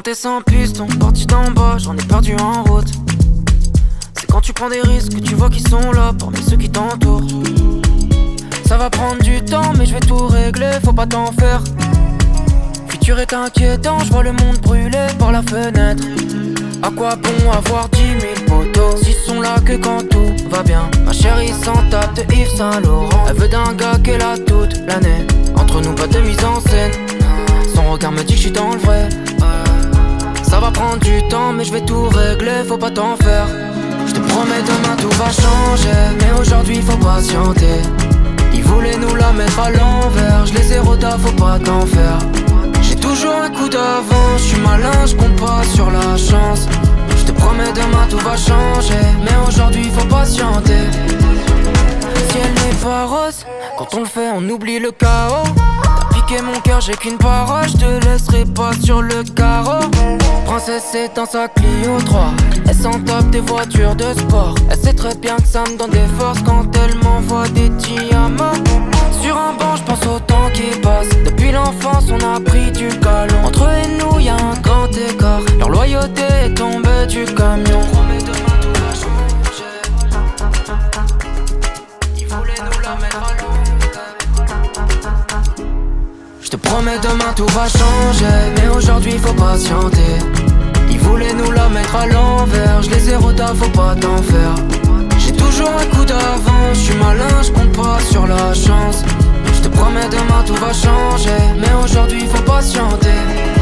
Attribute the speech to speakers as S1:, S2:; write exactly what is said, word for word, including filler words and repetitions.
S1: monté sans piston, parti d'en bas, j'en ai perdu en route. C'est quand tu prends des risques que tu vois qu'ils sont là parmi ceux qui t'entourent. Ça va prendre du temps mais je vais tout régler, faut pas t'en faire. Futur est inquiétant, je vois le monde brûler par la fenêtre. À quoi bon avoir dix mille potos s'ils sont là que quand tout va bien? Ma chérie s'en tape de Yves Saint Laurent. Elle veut d'un gars qu'elle a toute l'année. Entre nous pas de mise en scène. Son regard me dit que je suis dans le vrai. Ça va prendre du temps mais je vais tout régler, faut pas t'en faire. Je te promets demain tout va changer, mais aujourd'hui faut patienter. Ils voulaient nous la mettre à l'envers, je les ai rodés, faut pas t'en faire. J'ai toujours un coup d'avance, je suis malin, je compte pas sur la chance. Je te promets demain tout va changer, mais aujourd'hui faut patienter. Si elle n'est pas rose, quand on le fait on oublie le chaos. T'as piqué mon cœur, j'ai qu'une parole, je te laisserai pas sur le carreau. Princesse est dans sa Clio trois, elle s'en tape des voitures de sport. Elle sait très bien que ça me donne des forces quand elle m'envoie des diamants. Sur un banc je pense au temps qui passe. Depuis l'enfance on a pris du galon. Entre eux et nous y'a un grand écart. Leur loyauté est tombée du camion. Ils voulaient nous la mettre à l'envers. Je te promets demain tout va changer, mais aujourd'hui faut patienter. Ils voulaient nous la mettre à l'envers, je les ai rodés, faut pas t'en faire. J'ai toujours un coup d'avance, je suis malin, je compte pas sur la chance. Je te promets demain tout va changer, mais aujourd'hui faut patienter.